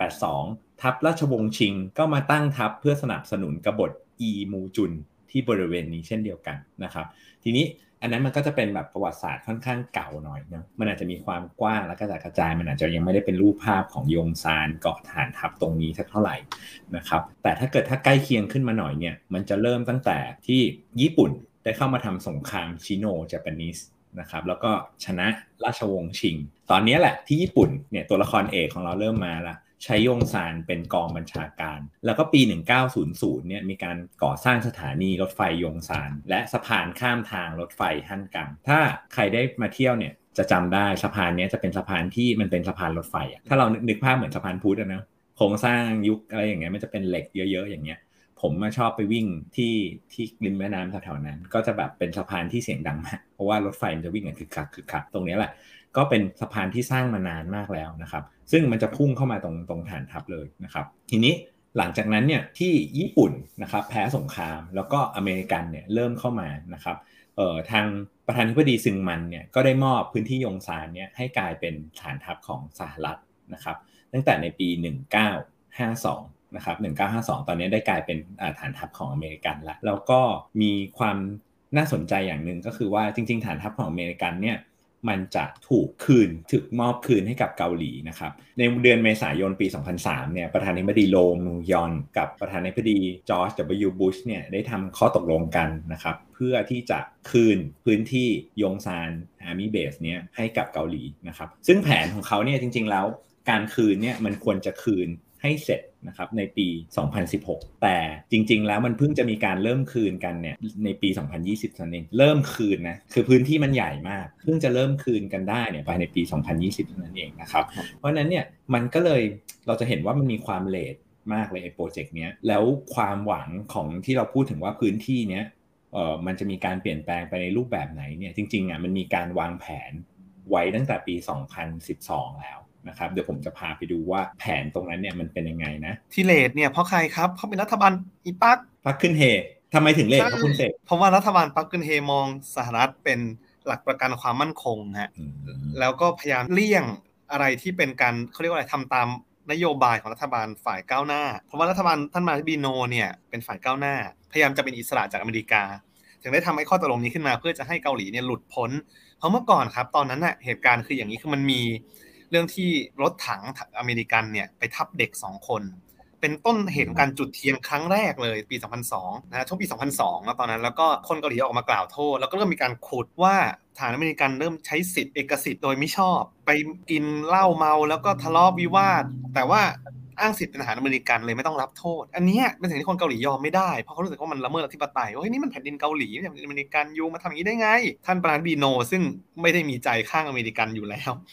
1882ทัพราชวงศ์ชิงก็มาตั้งทัพเพื่อสนับสนุนกบฏอีมูจุนที่บริเวณนี้เช่นเดียวกันนะครับทีนี้อันนั้นมันก็จะเป็นแบบประวัติศาสตร์ค่อนข้างเก่าหน่อยนะมันอาจจะมีความกว้างและกระจายมันอาจจะยังไม่ได้เป็นรูปภาพของยงซานเกาะฐานทัพตรงนี้สักเท่าไหร่นะครับแต่ถ้าใกล้เคียงขึ้นมาหน่อยเนี่ยมันจะเริ่มตั้งแต่ที่ญี่ปุ่นได้เข้ามาทำสงครามชิโนเจแปนิสนะครับแล้วก็ชนะราชวงศ์ชิงตอนนี้แหละที่ญี่ปุ่นเนี่ยตัวละครเอกของเราเริ่มมาละใช้ยงซานเป็นกองบัญชาการแล้วก็ปี1900เนี่ยมีการก่อสร้างสถานีรถไฟยงซานและสะพานข้ามทางรถไฟฮั่นกังถ้าใครได้มาเที่ยวเนี่ยจะจำได้สะพานนี้จะเป็นสะพานที่มันเป็นสะพานรถไฟอ่ะถ้าเรานึกภาพเหมือนสะพานพุทธนะโครงสร้างยุคอะไรอย่างเงี้ยมันจะเป็นเหล็กเยอะๆอย่างเงี้ยผมมาชอบไปวิ่งที่ริมแม่น้ำแถวๆนั้นก็จะแบบเป็นสะพานที่เสียงดังมากเพราะว่ารถไฟมันจะวิ่งกันคึกคักตรงนี้แหละก็เป็นสะพานที่สร้างมานานมากแล้วนะครับซึ่งมันจะพุ่งเข้ามาตรงฐานทัพเลยนะครับทีนี้หลังจากนั้นเนี่ยที่ญี่ปุ่นนะครับแพ้สงครามแล้วก็อเมริกันเนี่ยเริ่มเข้ามานะครับทางประธานาธิบดีซึงมันเนี่ยก็ได้มอบพื้นที่ยงซานเนี่ยให้กลายเป็นฐานทัพของสหรัฐนะครับตั้งแต่ในปี1952นะครับ1952ตอนนี้ได้กลายเป็นฐานทัพของอเมริกันแล้วก็มีความน่าสนใจอย่างหนึ่งก็คือว่าจริงๆฐานทัพของอเมริกันเนี่ยมันจะถูกมอบคืนให้กับเกาหลีนะครับในเดือนเมษายนปี2003เนี่ยประธานาธิบดีโรมูยอนกับประธานาธิบดีจอร์จ W. บุชเนี่ยได้ทำข้อตกลงกันนะครับเพื่อที่จะคืนพื้นที่ยงซานอาร์มี่เบสเนี่ยให้กับเกาหลีนะครับซึ่งแผนของเขาเนี่ยจริงๆแล้วการคืนเนี่ยมันควรจะคืนให้เสร็จนะครับในปี2016แต่จริงๆแล้วมันเพิ่งจะมีการเริ่มคืนกันเนี่ยในปี2020นั่นเองเริ่มคืนนะคือพื้นที่มันใหญ่มากเพิ่งจะเริ่มคืนกันได้เนี่ยภายในปี2020นั่นเองนะครับเพราะนั้นเนี่ยมันก็เลยเราจะเห็นว่ามันมีความเลทมากเลยไอ้โปรเจกต์เนี้ยแล้วความหวังของที่เราพูดถึงว่าพื้นที่เนี้ยมันจะมีการเปลี่ยนแปลงไปในรูปแบบไหนเนี่ยจริงๆอ่ะมันมีการวางแผนไว้ตั้งแต่ปี2012แล้วนะครับเดี๋ยวผมจะพาไปดูว่าแผนตรงนั้นเนี่ยมันเป็นยังไงนะที่เลทเนี่ยเพราะใครครับเขาเป็นรัฐบาลอีปักกึนเฮทำไมถึงเลทครับคุณเสกเพราะว่ารัฐบาลปักกึนเฮมองสหรัฐเป็นหลักประกันความมั่นคงฮะแล้วก็พยายามเลี่ยงอะไรที่เป็นการเขาเรียกว่าอะไรทำตามนโยบายของรัฐบาลฝ่ายก้าวหน้าเพราะว่ารัฐบาลท่านมาธิบดีโนเนี่ยเป็นฝ่ายก้าวหน้าพยายามจะเป็นอิสระจากอเมริกาถึงได้ทำให้ข้อตกลงนี้ขึ้นมาเพื่อจะให้เกาหลีเนี่ยหลุดพ้นเพราะเมื่อก่อนครับตอนนั้นน่ะเหตุการณ์คืออย่างนี้คือมันมีเรื่องที่รถถังอเมริกันเนี่ยไปทับเด็ก2คนเป็นต้นเหตุของการจุดเทียนครั้งแรกเลยปี2002นะช่วงปี2002แล้วตอนนั้นแล้วก็คนเกาหลีออกมากล่าวโทษแล้วก็เริ่มมีการขุดว่าทหารอเมริกันเริ่มใช้สิทธิเอกสิทธิ์โดยไม่ชอบไปกินเหล้าเมาแล้วก็ทะเลาะวิวาทแต่ว่าอ้างสิทธิ์เป็นทหารอเมริกันเลยไม่ต้องรับโทษอันนี้เป็นสิ่งที่คนเกาหลียอมไม่ได้เพราะเขารู้สึกว่ามันละเมิดอธิปไตยว่าเฮ้ยนี่มันแผ่นดินเกาหลีไม่ใช่อเมริกันยูมาทำอย่างนี้ได้ไงท่านประธานาธิบดีโนซึ่งไม่ได้มีใจข้างอเมริกันอยู่แล้ว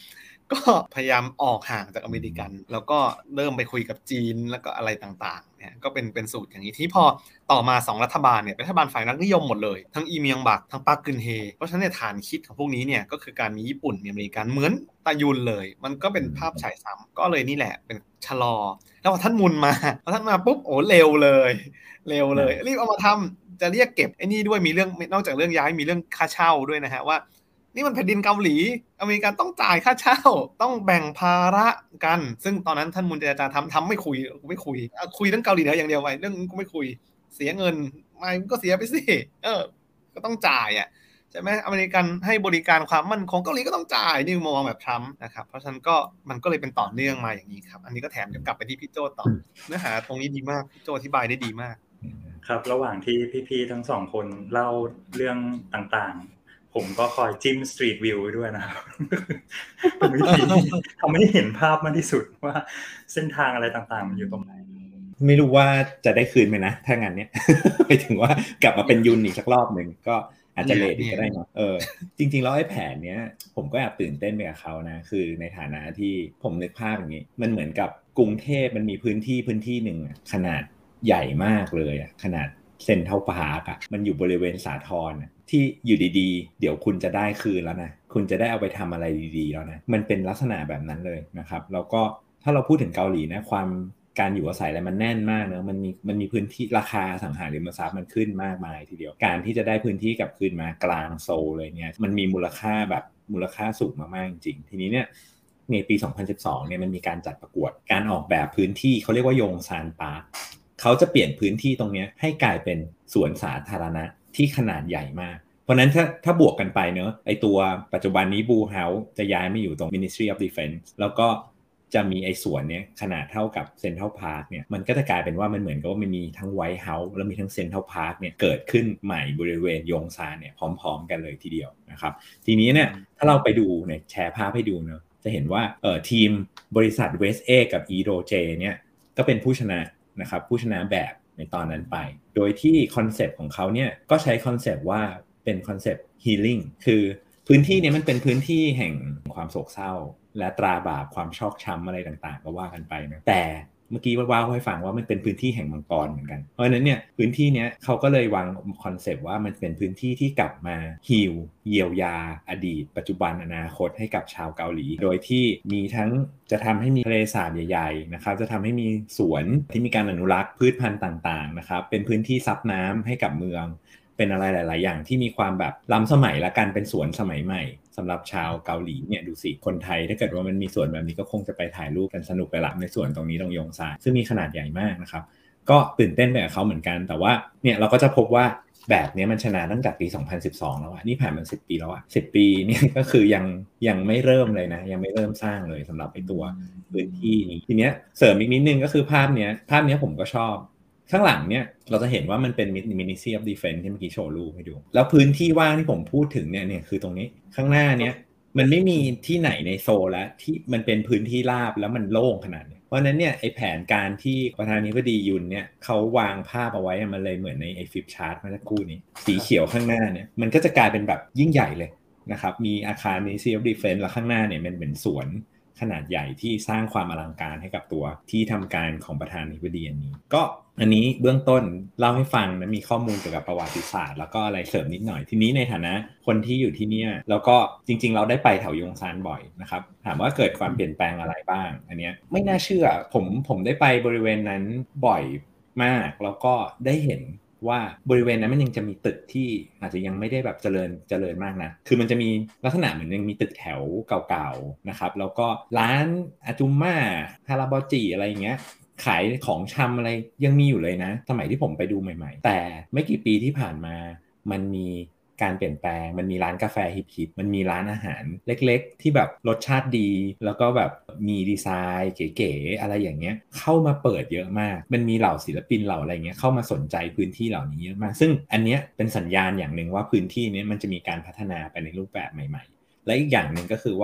ก็พยายามออกห่างจากอเมริกันแล้วก็เริ่มไปคุยกับจีนแล้วก็อะไรต่างๆเนี่ยก็เป็นสูตรอย่างนี้ที่พอต่อมา2รัฐบาลเนี่ยเป็นรัฐบาลฝ่ายนักนิยมหมดเลยทั้งอีเมียงบักทั้งปาร์คกึนเฮเพราะฉะนั้นเนี่ยฐานคิดของพวกนี้เนี่ยก็คือการมีญี่ปุ่นมีอเมริกันเหมือนตายุนเลยมันก็เป็นภาพฉายซ้ำก็เลยนี่แหละเป็นชะลอแล้วพอท่านมุนมาปุ๊บโอ้เร็วเลยรีบเอามาทำจะเรียกเก็บไอ้นี่ด้วยมีเรื่องนอกจากเรื่องย้ายมีเรื่องค่าเช่าด้วยนะฮะว่านี่มันแผ่นดินเกาหลีอเมริกันต้องจ่ายค่าเช่าต้องแบ่งภาระกันซึ่งตอนนั้นท่านมุนเจรจาทำไม่คุยเรื่องเกาหลีเหนืออย่างเดียวไปเรื่องกูไม่คุยเสียเงินมันก็เสียไปสิก็ต้องจ่ายใช่ไหมอเมริกันให้บริการความมั่นคงเกาหลีก็ต้องจ่ายนี่มองแบบทรัมป์นะครับเพราะฉะนั้นก็มันก็เลยเป็นต่อเนื่องมาอย่างนี้ครับอันนี้ก็แถมเดี๋ยวกลับไปที่พี่โจต่อเนื้อหาตรงนี้ดีมากพี่โจอธิบายได้ดีมากครับระหว่างที่พี่ๆทั้งสองคนเล่าเรื่องต่างๆผมก็คอยจิ้มสตรีทวิวด้วยนะครับเป็นวิธีทำให้เห็นภาพมากที่สุดว่าเส้นทางอะไรต่างๆมันอยู่ตรงไหนไม่รู้ว่าจะได้คืนไหมนะถ้างั้นเนี่ยไปถึงว่ากลับมาเป็นยุนอีกสักรอบนึงก็อาจจะเลทอีกก็ได้เนาะจริงๆแล้วไอ้แผนเนี้ยผมก็แอบตื่นเต้นไปกับเขานะคือในฐานะที่ผมนึกภาพอย่างนี้มันเหมือนกับกรุงเทพมันมีพื้นที่นึงขนาดใหญ่มากเลยขนาดเซ็นทรัลพาร์คมันอยู่บริเวณสาทรที่อยู่ดีๆเดี๋ยวคุณจะได้คืนแล้วนะคุณจะได้เอาไปทำอะไรดีๆแล้วนะมันเป็นลักษณะแบบนั้นเลยนะครับแล้วก็ถ้าเราพูดถึงเกาหลีนะความการอยู่อาศัยอะไรมันแน่นมากเนอะมันมีพื้นที่ราคาสังหาริมทรัพย์มันขึ้นมากมายทีเดียวการที่จะได้พื้นที่กลับคืนมากลางโซลเลยเนี่ยมันมีมูลค่าสูงมากๆจริงทีนี้เนี่ยในปี2012เนี่ยมันมีการจัดประกวดการออกแบบพื้นที่เขาเรียกว่ายงซานพาร์คเขาจะเปลี่ยนพื้นที่ตรงนี้ให้กลายเป็นสวนสาธารณะที่ขนาดใหญ่มากเพราะนั้นถ้าบวกกันไปเนอะไอตัวปัจจุบันนี้บูเฮาส์จะย้ายมาอยู่ตรง Ministry of Defense แล้วก็จะมีไอ้สวนเนี้ยขนาดเท่ากับเซ็นทรัลพาร์คเนี่ยมันก็จะกลายเป็นว่ามันเหมือนกับว่ามันมีทั้งไวท์เฮาส์แล้วมีทั้งเซ็นทรัลพาร์คเนี่ยเกิดขึ้นใหม่บริเวณยงซานเนี่ยพร้อมๆกันเลยทีเดียวนะครับทีนี้เนี่ยถ้าเราไปดูเนี่ยแชร์ภาพให้ดูเนอะจะเห็นว่าทีมบริษัท West A กับ EDOJ เนี่ยก็เป็นผู้ชนะนะครับผู้ชนะแบบในตอนนั้นไปโดยที่คอนเซปต์ของเขาเนี่ยก็ใช้คอนเซปต์ว่าเป็นคอนเซปต์ healing คือพื้นที่นี้มันเป็นพื้นที่แห่งความโศกเศร้าและตราบาปความชอกช้ำอะไรต่างๆก็ว่ากันไปนะแต่เมื่อกี้ว่าให้ฟังว่ามันเป็นพื้นที่แห่งมังกรเหมือนกันเพราะฉะนั้นเนี่ยพื้นที่นี้เขาก็เลยวางคอนเซปต์ว่ามันเป็นพื้นที่ที่กลับมาฮีลเยียวยาอดีตปัจจุบันอนาคตให้กับชาวเกาหลีโดยที่มีทั้งจะทำให้มีทะเลสาบใหญ่ๆนะครับจะทำให้มีสวนที่มีการอนุรักษ์พืชพันธุ์ต่างๆนะครับเป็นพื้นที่ซับน้ำให้กับเมืองเป็นอะไรหลายๆอย่างที่มีความแบบล้ำสมัยและกันเป็นสวนสมัยใหม่สำหรับชาวเกาหลีเนี่ยดูสิคนไทยถ้าเกิดว่ามันมีสวนแบบนี้ก็คงจะไปถ่ายรูปกันสนุกไปละในสวนตรงนี้ตรงยงซานซึ่งมีขนาดใหญ่มากนะครับก็ตื่นเต้นไปกับเขาเหมือนกันแต่ว่าเนี่ยเราก็จะพบว่าแบบนี้มันชนะตั้งแต่ปี2012แล้วนี่ผ่านมา10 ปีแล้ว10 ปีเนี่ยก็คือยังไม่เริ่มเลยนะยังไม่เริ่มสร้างเลยสำหรับไอ้ตัวพื้นที่นี้ทีเนี้ยเสริมอีกนิดนึงก็คือภาพเนี้ยผมก็ชอบข้างหลังเนี่ยเราจะเห็นว่ามันเป็น Ministry of Defense ที่เมื่อกี้โชว์รูปให้ดูแล้วพื้นที่ว่างที่ผมพูดถึงเนี่ยคือตรงนี้ข้างหน้าเนี่ยมันไม่มีที่ไหนในโซลแล้วที่มันเป็นพื้นที่ราบแล้วมันโล่งขนาดนี้เพราะนั้นเนี่ยไอแผนการที่ประธานาธิบดียุนเนี่ยเขาวางภาพเอาไว้มันเลยเหมือนในไอฟลิปชาร์ตเมื่อสักครู่นี้สีเขียวข้างหน้าเนี่ยมันก็จะกลายเป็นแบบยิ่งใหญ่เลยนะครับมีอาคาร Ministry of Defense แล้วข้างหน้าเนี่ยมันเป็นสวนขนาดใหญ่ที่สร้างความอลังการให้กับตัวที่ทำการของประธานาธิบดีอันนี้ก็อันนี้เบื้องต้นเล่าให้ฟังนะมีข้อมูลเกี่ยวกับประวัติศาสตร์แล้วก็อะไรเสริมนิดหน่อยทีนี้ในฐานะคนที่อยู่ที่เนี่ยแล้วก็จริงๆเราได้ไปแถวยงซานบ่อยนะครับถามว่าเกิดความเปลี่ยนแปลงอะไรบ้างอันนี้ไม่น่าเชื่อผมได้ไปบริเวณนั้นบ่อยมากแล้วก็ได้เห็นว่าบริเวณนั้นมันยังจะมีตึกที่อาจจะยังไม่ได้แบบเจริญมากนะคือมันจะมีลักษณะเหมือนยังมีตึกแถวเก่าๆนะครับแล้วก็ร้านอาจุมม่าฮาราบอจิอะไรอย่างเงี้ยขายของชำอะไรยังมีอยู่เลยนะสมัยที่ผมไปดูใหม่ๆแต่ไม่กี่ปีที่ผ่านมามันมีการเปลี่ยนแปลงมันมีร้านกาแฟฮิปๆมันมีร้านอาหารเล็กๆที่แบบรสชาติดีแล้วก็แบบมีดีไซน์เก๋ๆอะไรอย่างเงี้ยเข้ามาเปิดเยอะมากมันมีเหล่าศิลปินเหล่าอะไรเงี้ยเข้ามาสนใจพื้นที่เหล่านี้เยอะมากซึ่งอันเนี้ยเป็นสัญญาณอย่างนึงว่าพื้นที่นี้มันจะมีการพัฒนาไปในรูปแบบใหม่ๆและอีกอย่างนึงก็คือว่า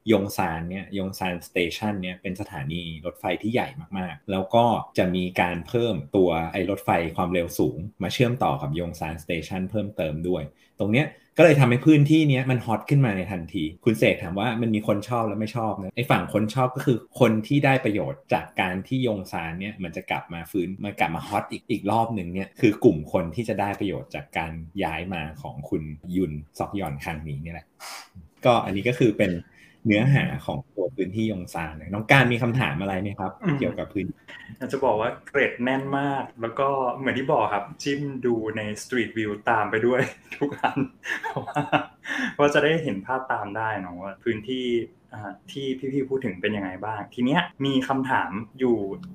ยงซานเนี่ยยงซานสเตชันเนี่ยเป็นสถานีรถไฟที่ใหญ่มากๆแล้วก็จะมีการเพิ่มตัวไอ้รถไฟความเร็วสูงมาเชื่อมต่อกับยงซานสเตชันเพิ่มเติมด้วยตรงเนี้ยก็เลยทำให้พื้นที่นี้มันฮอตขึ้นมาในทันทีคุณเสกถามว่ามันมีคนชอบและไม่ชอบนะไอ้ฝั่งคนชอบก็คือคนที่ได้ประโยชน์จากการที่ยงซานเนี่ยมันจะกลับมาฟื้นมันกลับมาฮอตอีกรอบหนึ่งเนี่ยคือกลุ่มคนที่จะได้ประโยชน์จากการย้ายมาของคุณยุนซอกยอนครั้งนี้นี่แหละก็อันนี้ก็คือเป็นเนื้อหาของตัวพื้นที่ยงซานน้องการมีคำถามอะไรไหมครับเกี่ยวกับพื้นอยากจะบอกว่าเกรดแน่นมากแล้วก็เหมือนที่บอกครับจิ้มดูใน Street View ตามไปด้วยทุกอันเพราะว่าจะได้เห็นภาพตามได้เนาะว่าพื้นที่ที่พี่ๆพูดถึงเป็นยังไงบ้างทีเนี้ยมีคำถามอยู่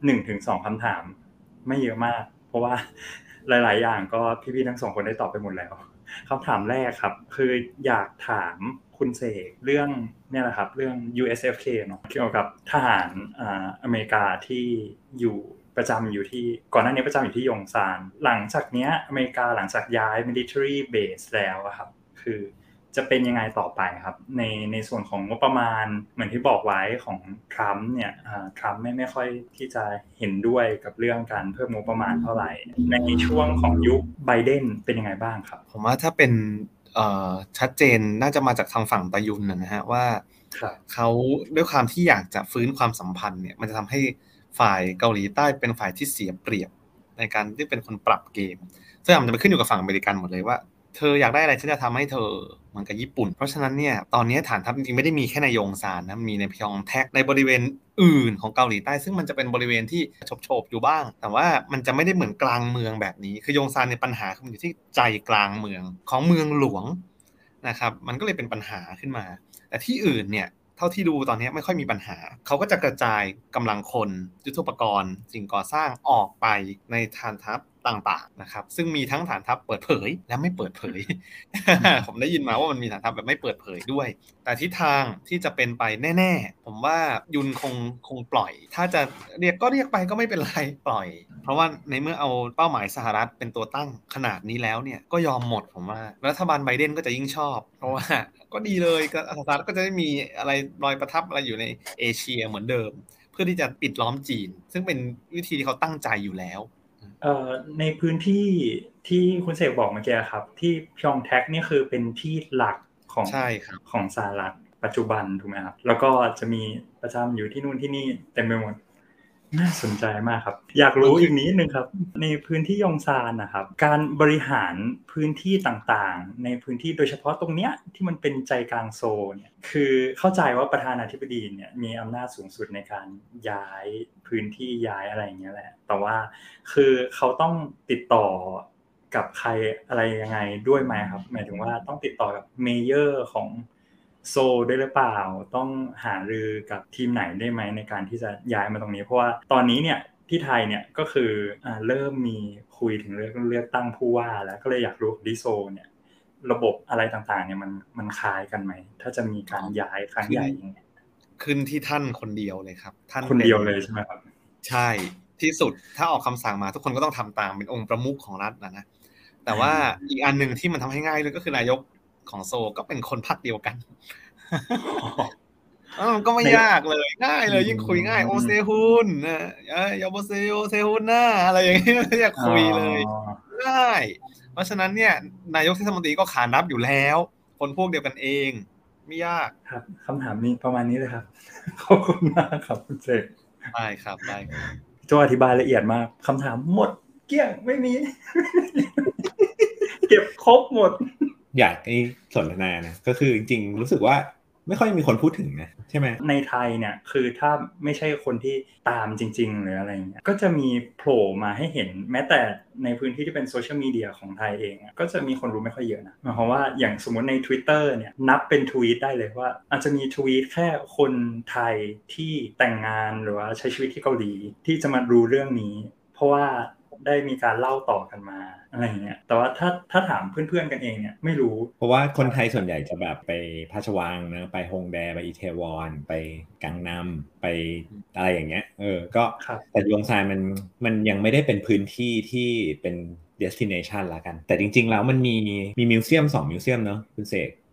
1-2 คำถามไม่เยอะมากเพราะว่าหลายๆอย่างก็พี่ๆทั้งสองคนได้ตอบไปหมดแล้วคำถามแรกครับคืออยากถามคุณเสกเรื่องเนี่ยแหละครับเรื่อง USFK เนาะเกี่ยวกับทหารอเมริกาที่อยู่ประจำอยู่ที่ก่อนหน้านี้ประจำอยู่ที่ยงซานหลังจากเนี้ยอเมริกาหลังจากย้าย military base แล้วครับคือจะเป็นยังไงต่อไปครับในส่วนของงบประมาณเหมือนที่บอกไว้ของทรัมป์เนี่ยทรัมป์ไม่ค่อยที่จะเห็นด้วยกับเรื่องการเพิ่มงบประมาณเท่าไหร่ในช่วงของยุคไบเดนเป็นยังไงบ้างครับผมว่าถ้าเป็นชัดเจนน่าจะมาจากทางฝั่งตะยุนนะฮะว่าเขาด้วยความที่อยากจะฟื้นความสัมพันธ์เนี่ยมันจะทำให้ฝ่ายเกาหลีใต้เป็นฝ่ายที่เสียเปรียบในการที่เป็นคนปรับเกมซึ่งมันจะไปขึ้นอยู่กับฝั่งอเมริกันหมดเลยว่าเธออยากได้อะไรฉันจะทำให้เธอเหมือนกับญี่ปุ่นเพราะฉะนั้นเนี่ยตอนนี้ฐานทัพจริงๆไม่ได้มีแค่ในยงซานนะมีในพยองแทกในบริเวณอื่นของเกาหลีใต้ซึ่งมันจะเป็นบริเวณที่โฉบๆอยู่บ้างแต่ว่ามันจะไม่ได้เหมือนกลางเมืองแบบนี้คือยงซานในปัญหาคือมันอยู่ที่ใจกลางเมืองของเมืองหลวงนะครับมันก็เลยเป็นปัญหาขึ้นมาแต่ที่อื่นเนี่ยเท่าที่ดูตอนนี้ไม่ค่อยมีปัญหาเขาก็จะกระจายกำลังคนยุทโธปกรณ์สิ่งก่อสร้างออกไปในฐานทัพต่างๆนะครับซึ่งมีทั้งฐานทัพเปิดเผยและไม่เปิดเผย ผมได้ยินมาว่ามันมีฐานทัพแบบไม่เปิดเผยด้วยแต่ทิศทางที่จะเป็นไปแน่ๆผมว่ายุนคงปล่อยถ้าจะเรียกไปก็ไม่เป็นไรปล่อยเพราะว่าในเมื่อเอาเป้าหมายสหรัฐเป็นตัวตั้งขนาดนี้แล้วเนี่ยก็ยอมหมดผมว่ารัฐบาลไบเดนก็จะยิ่งชอบเพราะว่าก็ดีเลยสหรัฐก็จะไม่มีอะไรรอยประทับอะไรอยู่ในเอเชียเหมือนเดิมเพื่อที่จะปิดล้อมจีนซึ่งเป็นวิธีที่เขาตั้งใจอยู่แล้วในพื้นที่ที่คุณเสกบอกเมื่อกี้ครับที่พยองแท็กนี่คือเป็นที่หลักของใช่ครับของสหรัฐปัจจุบันถูกไหมครับแล้วก็จะมีประจำอยู่ที่นู่นที่นี่เต็มไปหมดน่าสนใจมากครับอยากรู้อีกนิดนึงครับในพื้นที่ยองซานนะครับการบริหารพื้นที่ต่างๆในพื้นที่โดยเฉพาะตรงเนี้ยที่มันเป็นใจกลางโซนเนี่ยคือเข้าใจว่าประธานาธิบดีเนี่ยมีอำนาจสูงสุดในการย้ายพื้นที่ย้ายอะไรอย่างเงี้ยแหละแต่ว่าคือเขาต้องติดต่อกับใครอะไรยังไงด้วยไหมครับหมายถึงว่าต้องติดต่อกับเมเยอร์ของโซได้หรือเปล่าต้องหารือกับทีมไหนได้ไหมในการที่จะย้ายมาตรงนี้เพราะว่าตอนนี้เนี่ยที่ไทยเนี่ยก็คือเริ่มมีคุยถึงเรื่องเลือกตั้งผู้ว่าแล้วก็เลยอยากรู้ที่โซเนี่ยระบบอะไรต่างๆเนี่ยมันคล้ายกันไหมถ้าจะมีการย้ายครั้งใหญ่ขึ้นที่ท่านคนเดียวเลยครับท่านคนเดียวเลยใช่ไหมครับใช่ที่สุดถ้าออกคำสั่งมาทุกคนก็ต้องทำตามเป็นองค์ประมุขของรัฐนะแต่ว่าอีกอันนึงที่มันทำให้ง่ายเลยก็คือนายกของโซก็เป็นคนพรรคเดียวกันก็ไม่ยากเลยง่ายเลยยิ่งคุยง่ายโอเซฮุนยาโบเซโอเซฮุนนะอะไรอย่างนี้อยากคุยเลยง่ายเพราะฉะนั้นเนี่ยนายกเทศมนตรีก็ขานรับอยู่แล้วคนพวกเดียวกันเองไม่ยากครับคำถามนี้ประมาณนี้เลยครับขอบคุณมากครับคุณเจได้ครับได้โจอธิบายละเอียดมากคำถามหมดเกลี้ยงไม่มีเก็บครบหมดอยากให้สนทนานะก็คือจริงๆรู้สึกว่าไม่ค่อยมีคนพูดถึงนะใช่ไหมในไทยเนี่ยคือถ้าไม่ใช่คนที่ตามจริงๆหรืออะไรเงี้ยก็จะมีโผล่มาให้เห็นแม้แต่ในพื้นที่ที่เป็นโซเชียลมีเดียของไทยเองก็จะมีคนรู้ไม่ค่อยเยอะนะหมายความว่าอย่างสมมติใน Twitter เนี่ยนับเป็นทวีตได้เลยว่าอาจจะมีทวีตแค่คนไทยที่แต่งงานหรือว่าใช้ชีวิตที่เกาหลีที่จะมารู้เรื่องนี้เพราะว่าได้มีการเล่าต่อกันมาอะไรอย่างเงี้ยแต่ว่าถ้าถามเพื่อนๆกันเองเนี่ยไม่รู้เพราะว่าคนไทยส่วนใหญ่จะแบบไปพระราชวังนะไปฮงแดไปอิเทวอนไปกังนำไปอะไรอย่างเงี้ยก็แต่ยงซานมันยังไม่ได้เป็นพื้นที่ที่เป็น destination ละกันแต่จริงๆแล้วมันมีมิวเซียม2มิวเซียมเนาะคุณเสก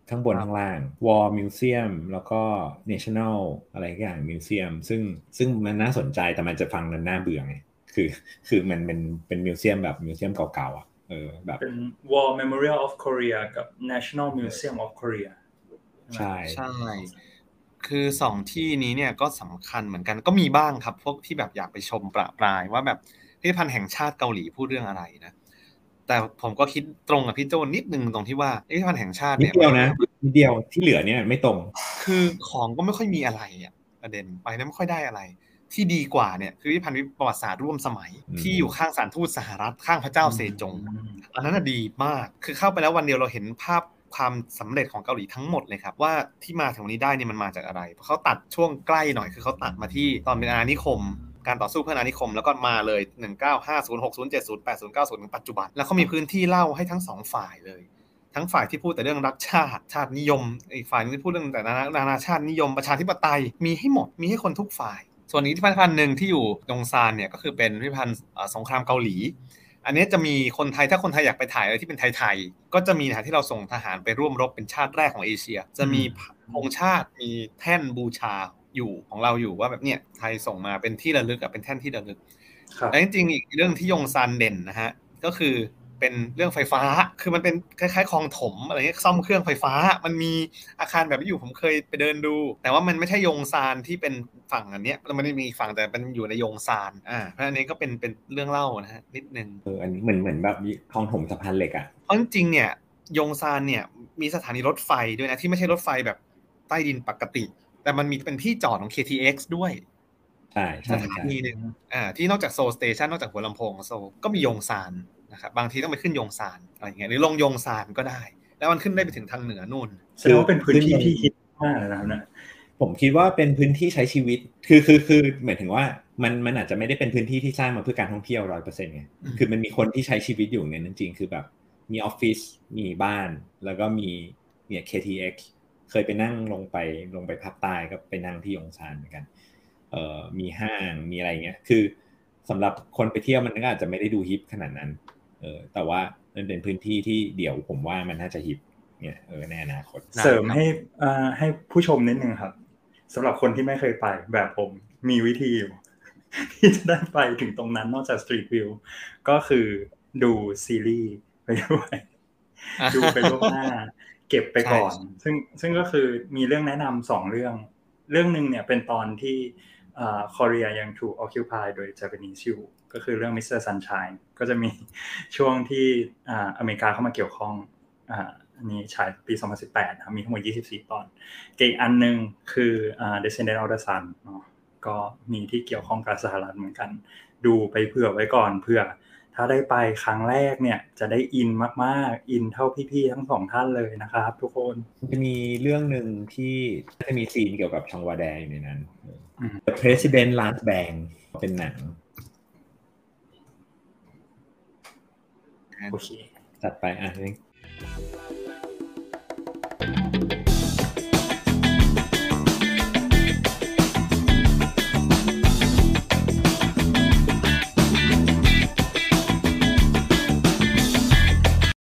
ข้างบนข้างล่าง War Museum แล้วก็ National อะไรอย่าง Museum ซึ่งมันน่าสนใจแต่มันจะฟังน่าเบื่อไงคือมันเป็นมิวเซียมแบบมิวเซียมเก่าๆอ่ะแบบเป็น War Memorial of Korea กับ National Museum of Korea ใช่คือ2ที่นี้เนี่ยก็สำคัญเหมือนกันก็มีบ้างครับพวกที่แบบอยากไปชมประปรายว่าแบบพิพิธภัณฑ์แห่งชาติเกาหลีพูดเรื่องอะไรนะแต่ผมก็คิดตรงกับพี่โจนิดนึงตรงที่ว่าพิพิธภัณฑ์แห่งชาติเนี่ยนิดเดียวนะนิดเดียวที่เหลือเนี่ยไม่ตรงคือของก็ไม่ค่อยมีอะไรอ่ะประเด็นไปแล้วไม่ค่อยได้อะไรที่ดีกว่าเนี่ยคือพิพิธภัณฑ์ประวัติศาสตร์ร่วมสมัยที่อยู่ข้างศาลทูตสหรัฐข้างพระเจ้าเซจงอันนั้นดีมากคือเข้าไปแล้ววันเดียวเราเห็นภาพความสำเร็จของเกาหลีทั้งหมดเลยครับว่าที่มาถึงวันนี้ได้นี่มันมาจากอะไรเพราะเขาตัดช่วงใกล้หน่อยคือเขาตัดมาที่ตอนเป็นอาณานิคมการต่อสู้เพื่ออาณานิคมแล้วก็มาเลย1950 60 70 80 90ถึงปัจจุบันแล้วเขามีพื้นที่เล่าให้ทั้งสองฝ่ายเลยทั้งฝ่ายที่พูดแต่เรื่องรักชาตินิยมอีกฝ่ายนึงที่พูดเรื่องแต่นานาชาตินิยมประชาธิปไตยมีให้หมดมีให้คนทุกฝ่ายส่วนอีกพิพิธภัณฑ์นึงที่อยู่ยงซานเนี่ยก็คือเป็นพิพิธภัณฑ์สงครามเกาหลีอันนี้จะมีคนไทยถ้าคนไทยอยากไปถ่ายอะไรที่เป็นไทยๆก็จะมีนะที่เราส่งทหารไปร่วมรบเป็นชาติแรกของเอเชียจะมีธงชาติมีแท่นบูชาอยู่ของเราอยู่ว่าแบบเนี่ยไทยส่งมาเป็นที่ระลึกเป็นแท่นที่ระลึกและจริงๆอีกเรื่องที่ยงซานเด่นนะฮะก็คือเป็นเรื่องไฟฟ้าคือมันเป็นคล้ายๆคลองถมอะไรเงี้ยซ่อมเครื่องไฟฟ้ามันมีอาคารแบบนี้อยู่ผมเคยไปเดินดูแต่ว่ามันไม่ใช่ยงซานที่เป็นฝั่งอันเนี้ยมันไม่ได้มีฝั่งแต่เป็นอยู่ในยงซานเพราะอันนี้ก็เป็นเรื่องเล่านะฮะนิดนึงอันนี้เหมือนแบบคลองถมสะพานเหล็กอ่ะเพราะจริงๆเนี่ยยงซานเนี่ยมีสถานีรถไฟด้วยนะที่ไม่ใช่รถไฟแบบใต้ดินปกติแต่มันมีเป็นที่จอดของ KTX ด้วยใช่สถานีนึงที่นอกจากโซลสเตชันนอกจากหัวลำโพงโซลก็มียงซานนะครับบางทีต้องไปขึ้นยงซานอะไรอย่างเงี้ยหรือลงยงซานก็ได้แล้วมันขึ้นได้ไปถึงทางเหนือนู่นแสดงว่าเป็นพื้นที่ที่ฮิตมากนะครับนะผมคิดว่าเป็นพื้นที่ใช้ชีวิตคือหมายถึงว่ามันอาจจะไม่ได้เป็นพื้นที่ที่สร้างมาเพื่อการท่องเที่ยว 100% ไงคือมันมีคนที่ใช้ชีวิตอยู่ในนั้นจริงคือแบบมีออฟฟิศมีบ้านแล้วก็มีเนี่ย KTX เคยไปนั่งลงไปภาคใต้ก็ไปนั่งที่ยงซานเหมือนกันมีห้างมีอะไรเงี้ยคือสำหรับคนไปเที่ยวมันก็อาจจะไม่ได้ดูฮิปขนาดนั้นแต่ว่ามันเป็นพื้นที่ที่เดี๋ยวผมว่ามันน่าจะฮิปเนี่ยในอนาคตเสริมให้ผู้ชมนิดนึงครับสำหรับคนที่ไม่เคยไปแบบผมมีวิธีอยู่ที่จะได้ไปถึงตรงนั้นนอกจาก Street View ก็คือดูซีรีส์ไปด้วยดูไปล่วงหน้าเก็บไปก่อนซึ่งก็คือมีเรื่องแนะนำ2เรื่องนึงเนี่ยเป็นตอนที่Korea ยังถูก occupy โดย Japanese อยู่ก็คือเรื่อง Mr. Sunshine ก็จะมีช่วงที่อเมริกาเข้ามาเกี่ยวข้องอันนี้ฉายปี2018ครับมีทั้งหมด24ตอนอีกอันนึงคือDescendants of the Sun เนาะก็มีที่เกี่ยวข้องกับสหรัฐเหมือนกันดูไปเผื่อไว้ก่อนเผื่อถ้าได้ไปครั้งแรกเนี่ยจะได้อินมากๆอินเท่าพี่ๆทั้ง2ท่านเลยนะครับทุกคนจะมีเรื่องนึงที่จะมีซีนเกี่ยวกับชองวาแดอยู่ในนั้น The President Last Bang เป็นหนังโอเคจัดไป